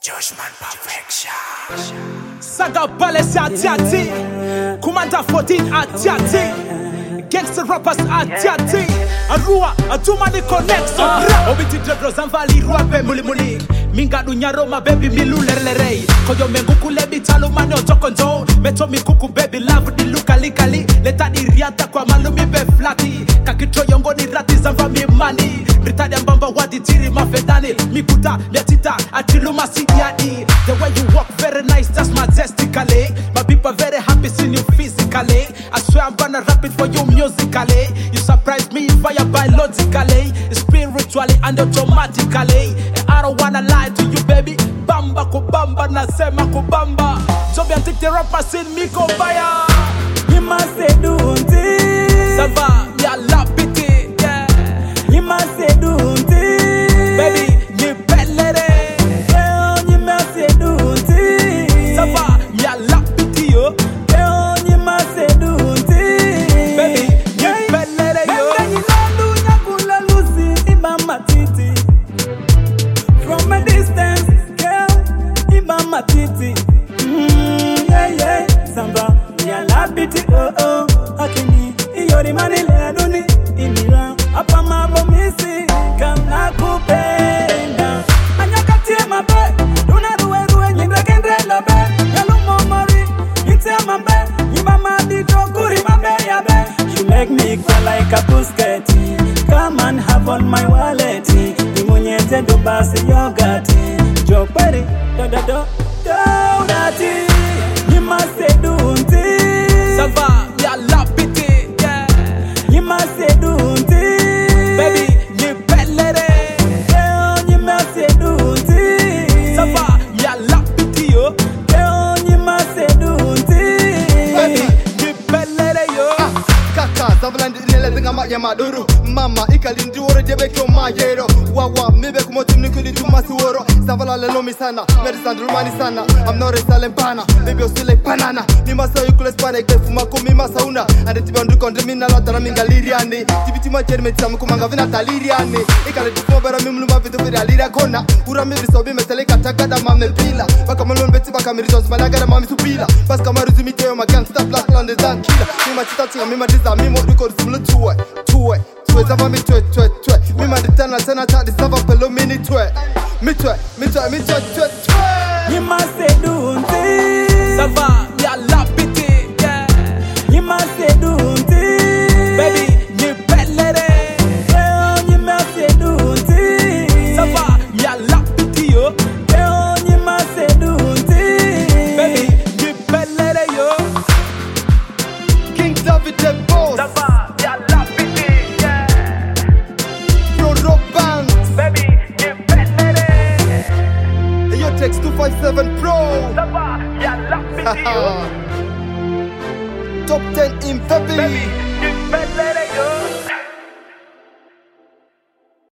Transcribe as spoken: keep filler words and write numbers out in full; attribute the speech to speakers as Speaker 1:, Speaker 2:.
Speaker 1: Judgment Perfection.
Speaker 2: Saga Palace at Yati. Commander fourteen at Yati. Gangster rappers at Yati. Arua, Atumani Connection. Obiti Dredro Zanvali Ruape Muli Muli. Minga Dunyaroma baby Milu Lerlerei. Koyo Menguku Lebi Talumano Jokonjo. Meto Mikuku baby love di Lukali Kali. Leta di Riata kwa Malumi be flati. Kakito Yongo ni Rati Zanva mi mani. Rita de Mbamba Wadi Tiri Mafedani. Mikuta Netita Atiluma Sidiadi. The way you walk very nice, that's majestically. My people very happy seeing you physically. I swear I'm gonna rap it for you musically. You surprise me fire biologically, spiritually and automatically. And I don't wanna lie to you, baby. Bamba kubamba nasema kubamba. Joby and take the rappers in me kubaya.
Speaker 3: You must say do unti.
Speaker 2: Sava, ya la piti, yeah.
Speaker 3: You must say do unti.
Speaker 2: Baby, you belere.
Speaker 3: You must say do unti.
Speaker 2: Sava, ya la piti yo.
Speaker 3: You must say do unti.
Speaker 2: Baby, you belere yo.
Speaker 3: From a distance, girl, Iba Matiti. Mm, yeah, yeah, Samba, ya la biti, oh, oh, Akini, Iyori Manile, Adoni, Imira, Apama Bomisi, Kamna Kupenda. Anyakati mabe, Duna Rue Rue, Yinda Kendre Lobe, Yalumo Mori, Yitse Mabe, Yimama Dito Kuri Mabe Yabe. You make me cry like a busketi. Come and have on my wallet. Imunyete do basi yogati. Jopari, do do do, do nati. You must say do unti.
Speaker 2: Sava, ya la piti, yeah.
Speaker 3: You must say do unti.
Speaker 2: Baby, you belere.
Speaker 3: You must say do unti.
Speaker 2: Sava, ya la piti yo.
Speaker 3: You must say do unti.
Speaker 2: Baby, you belere yo.
Speaker 1: Kaka, Zavalandi Nele Zingama Yamaduru. Mama, Ikalindi Woro Jebeko Mayero. Wawa, Mibe Kumotim Nikuli Tumasuoro. Zavala Lelomi Sana, Medicine Rumani Sana. I'm not a Salempana, maybe you're still a banana. Nimasa Yukules Panek, Fumako Mimasauna. And the Tibandu Condemina Lataraminga Liriani. Tibitima Jermetam Kumangavina Taliriani. Ikale Tumobera Mimluma Vitu Lira Kona. Urami Sobi Metaleka Takada Mame Pila. Bakamalon Betiba Camiritos Malaga Mami Supila. Pascamaru Miteo, my gangster black on the Zankila. Mima Tati, Mima Disa, Mimo Record Sulu to it. To it. Zava mi twe twe twe. Mi maditana tena ta disava pelo mini twe. Mi twe, mi twe, mi twe twe twe.
Speaker 3: You must say do unti.
Speaker 2: Sava, ya la piti, yeah.
Speaker 3: You must say do unti.
Speaker 2: Baby, you belere.
Speaker 3: You must say do unti.
Speaker 2: Sava, ya la piti yo.
Speaker 3: You must say do unti.
Speaker 2: Baby, you belere yo.
Speaker 1: King David the boss.
Speaker 2: Sava, ya la piti, yeah.
Speaker 1: Pro Band.
Speaker 2: Baby, you belere.
Speaker 1: Yo text two five seven Pro.
Speaker 2: Sava, ya la piti yo.
Speaker 1: Top ten in Febby.
Speaker 2: Baby.